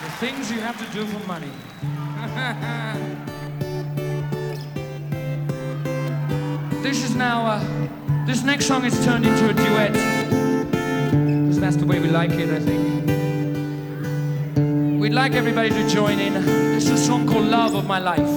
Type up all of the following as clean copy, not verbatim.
The things you have to do for money. This next song is turned into a duet. Because that's the way we like it, I think. We'd like everybody to join in. This is a song called Love of My Life.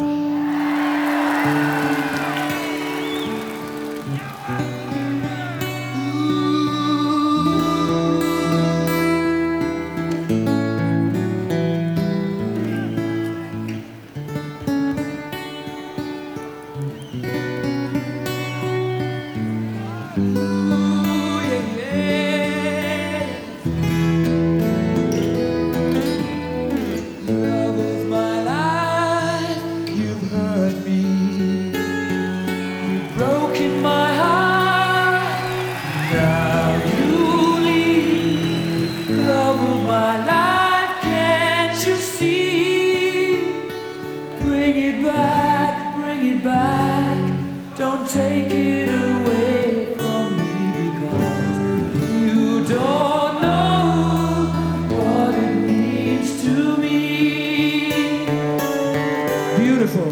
Don't take it away from me, because you don't know what it means to me. Beautiful.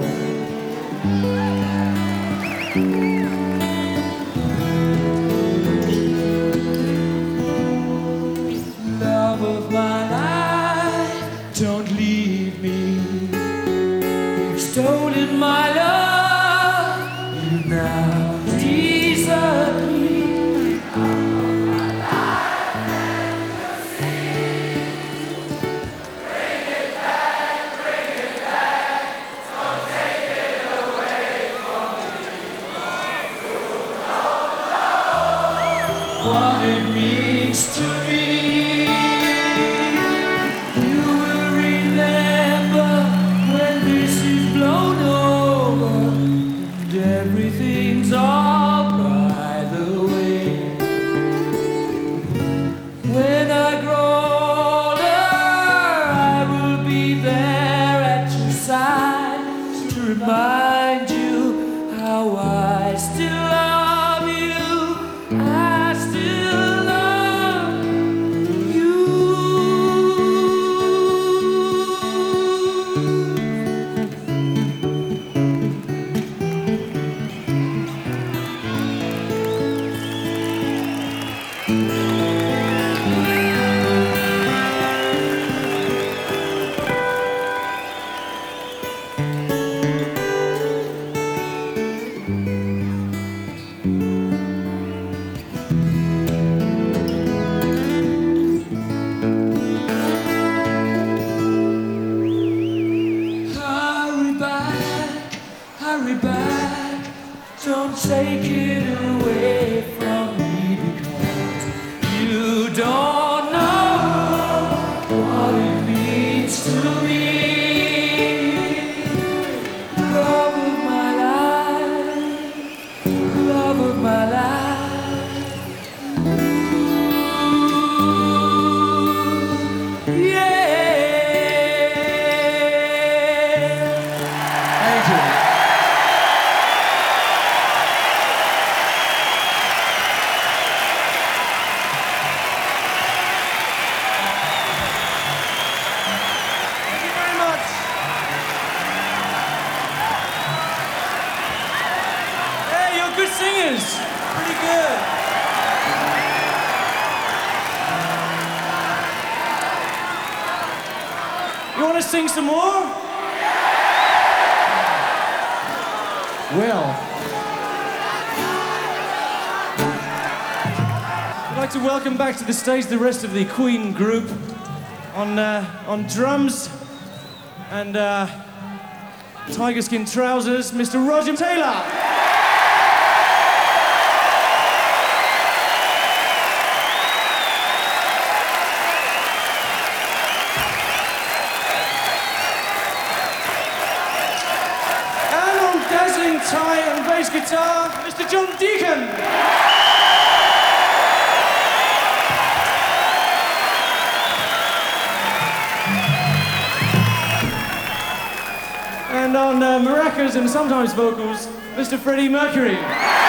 Love of my life, don't leave me. You've stolen my love. Now desert me. Bring it back, don't take it away from me. You don't know what it means to me. You will remember when this is blown over. Everything's all by the way. When I grow older, I will be there at your side to remind you how I still love you. I still love you. Hurry back, don't take it away from me, because you don't know what it means to me. Love of my life, love of my life. Ooh, yeah. Thank you. Good singers, pretty good. You want to sing some more? Well, I'd like to welcome back to the stage the rest of the Queen group on drums and tiger skin trousers, Mr. Roger Taylor. Dazzling tie and bass guitar, Mr. John Deacon. And on maracas and sometimes vocals, Mr. Freddie Mercury.